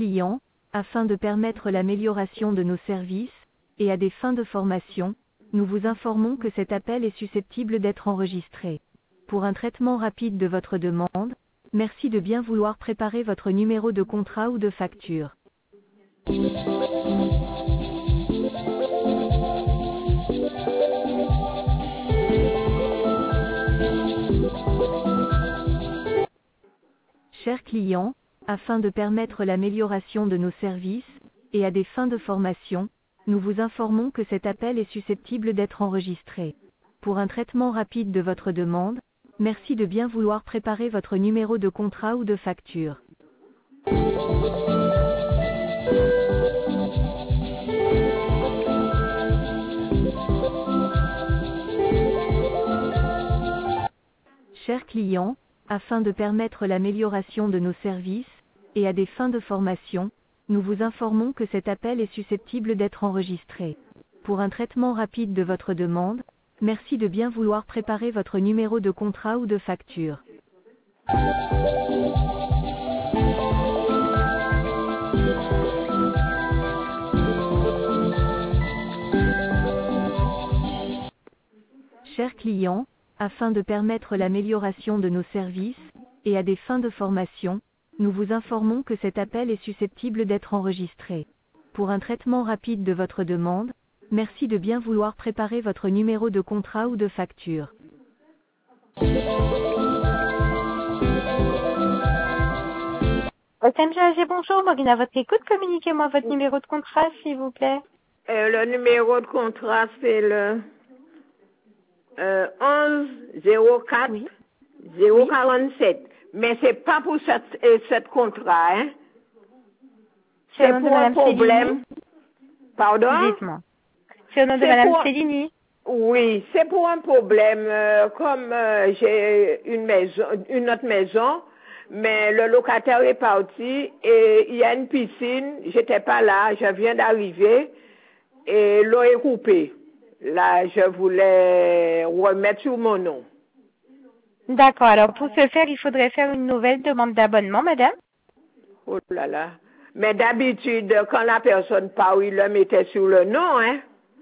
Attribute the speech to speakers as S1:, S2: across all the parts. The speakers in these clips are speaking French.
S1: client, afin de permettre l'amélioration de nos services, et à des fins de formation, nous vous informons que cet appel est susceptible d'être enregistré. Pour un traitement rapide de votre demande, merci de bien vouloir préparer votre numéro de contrat ou de facture. Chers clients, afin de permettre l'amélioration de nos services, et à des fins de formation, nous vous informons que cet appel est susceptible d'être enregistré. Pour un traitement rapide de votre demande, merci de bien vouloir préparer votre numéro de contrat ou de facture. Chers clients, afin de permettre l'amélioration de nos services, et à des fins de formation, nous vous informons que cet appel est susceptible d'être enregistré. Pour un traitement rapide de votre demande, merci de bien vouloir préparer votre numéro de contrat ou de facture. Chers clients, afin de permettre l'amélioration de nos services, et à des fins de formation, nous vous informons que cet appel est susceptible d'être enregistré. Pour un traitement rapide de votre demande, merci de bien vouloir préparer votre numéro de contrat ou de facture.
S2: SMGAG, bonjour, Morgane à votre écoute, communiquez-moi votre numéro de contrat, s'il vous plaît.
S3: Le numéro de contrat, c'est le 11 04
S2: Oui.
S3: 047. Mais c'est pas pour cette contrat, hein.
S2: C'est
S3: C'est
S2: au nom de
S3: pour un
S2: Madame
S3: problème.
S2: Céline.
S3: Pardon?
S2: Dites-moi. C'est au nom de
S3: C'est
S2: Madame
S3: pour-
S2: Céline.
S3: Oui, c'est pour un problème. Comme j'ai une autre maison, mais le locataire est parti et il y a une piscine. J'étais pas là, je viens d'arriver et l'eau est coupée. Là, je voulais remettre sur mon nom.
S2: D'accord, alors pour ce faire, il faudrait faire une nouvelle demande d'abonnement, madame.
S3: Oh là là. Mais d'habitude, quand la personne part, il le mettait sur le nom, hein.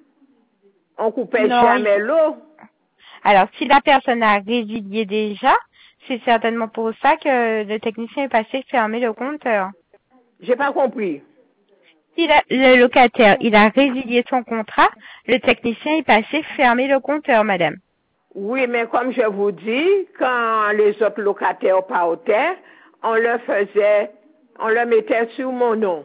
S3: On coupait
S2: Non,
S3: jamais l'eau.
S2: Alors, si la personne a résilié déjà, c'est certainement pour ça que le technicien est passé fermer le compteur.
S3: J'ai pas compris.
S2: Si le locataire, il a résilié son contrat, le technicien est passé fermer le compteur, madame.
S3: Oui, mais comme je vous dis, quand les autres locataires partaient, on le mettait sur mon nom.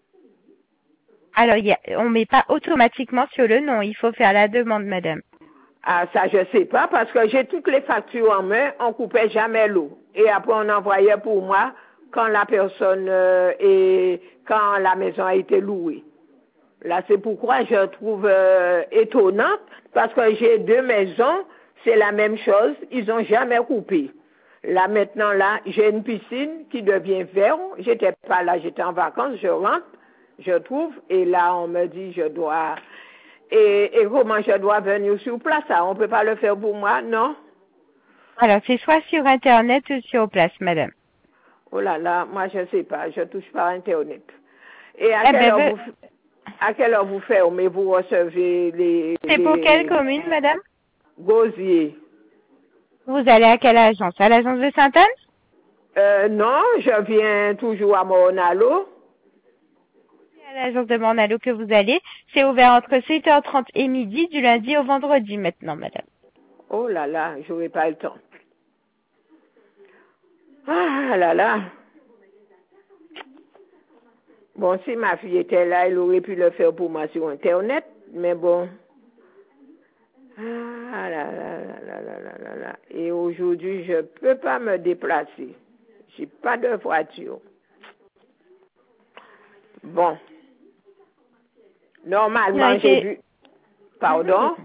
S2: Alors, on met pas automatiquement sur le nom, il faut faire la demande, madame.
S3: Ah, ça, je sais pas, parce que j'ai toutes les factures en main, on coupait jamais l'eau. Et après, on envoyait pour moi quand la personne quand la maison a été louée. Là, c'est pourquoi je trouve étonnante, parce que j'ai deux maisons, c'est la même chose, ils ont jamais coupé. Là, maintenant, là, j'ai une piscine qui devient verte, j'étais pas là, j'étais en vacances, je rentre, je trouve, et là, on me dit, je dois... Et comment je dois venir sur place, ça? On peut pas le faire pour moi, non?
S2: Alors, c'est soit sur Internet ou sur place, madame.
S3: Oh là là, moi je sais pas, je touche pas à Internet. Et à quelle heure vous fermez, vous recevez les...
S2: C'est pour quelle commune, madame?
S3: Gosier.
S2: Vous allez à quelle agence? À l'agence de Sainte-Anne?
S3: Non, je viens toujours à Mornalo.
S2: C'est à l'agence de Mornalo que vous allez. C'est ouvert entre 7h30 et midi, du lundi au vendredi maintenant, madame.
S3: Oh là là, j'aurais pas le temps. Ah là là. Bon, si ma fille était là, elle aurait pu le faire pour moi sur Internet, mais bon. Ah là là là là là là là là. Et aujourd'hui, je peux pas me déplacer. J'ai pas de voiture. Bon. Normalement, j'ai vu... Pardon?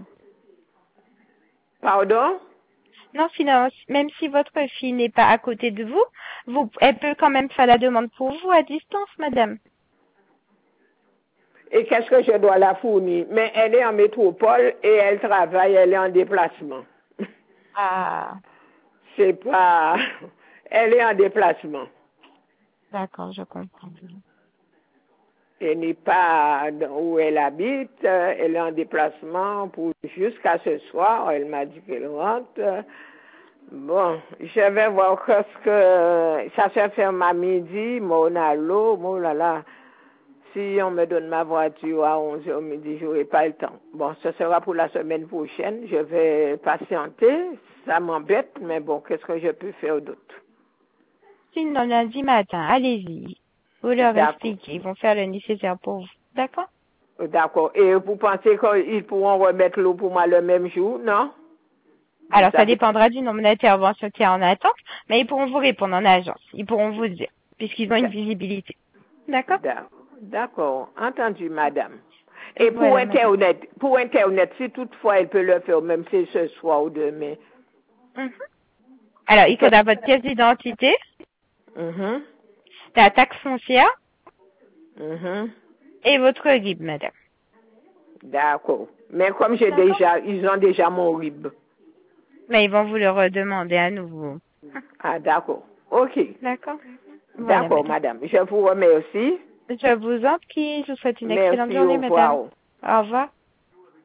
S3: Pardon?
S2: Non, sinon, même si votre fille n'est pas à côté de vous, elle peut quand même faire la demande pour vous à distance, madame.
S3: Et qu'est-ce que je dois la fournir? Mais elle est en métropole et elle travaille, elle est en déplacement.
S2: Ah.
S3: C'est pas... Elle est en déplacement.
S2: D'accord, je comprends.
S3: Elle n'est pas où elle habite. Elle est en déplacement pour jusqu'à ce soir. Elle m'a dit qu'elle rentre. Bon, je vais voir ce que ça se ferme à midi. Mon allô, mon là là. Si on me donne ma voiture à 11h midi, je n'aurai pas le temps. Bon, ce sera pour la semaine prochaine. Je vais patienter. Ça m'embête, mais bon, qu'est-ce que je peux faire d'autre?
S2: Sinon, lundi matin, allez-y. Vous leur expliquez. Ils vont faire le nécessaire pour vous. D'accord?
S3: D'accord. Et vous pensez qu'ils pourront remettre l'eau pour moi le même jour, non?
S2: Alors, ça dépendra du nombre d'interventions qu'il y a en attente, mais ils pourront vous répondre en agence. Ils pourront vous dire, puisqu'ils ont une visibilité. D'accord?
S3: D'accord. Entendu, madame. Et
S2: voilà,
S3: pour Internet, si toutefois elle peut le faire, même si ce soir ou demain.
S2: Alors, il faudra votre pièce d'identité, la taxe foncière et votre RIB, madame.
S3: D'accord. Mais comme ils ont déjà mon RIB.
S2: Mais ils vont vous le redemander à nouveau.
S3: Ah, d'accord. OK.
S2: D'accord.
S3: D'accord, madame. Je vous remercie.
S2: Je vous en prie. Je vous souhaite une excellente journée, madame. Au revoir.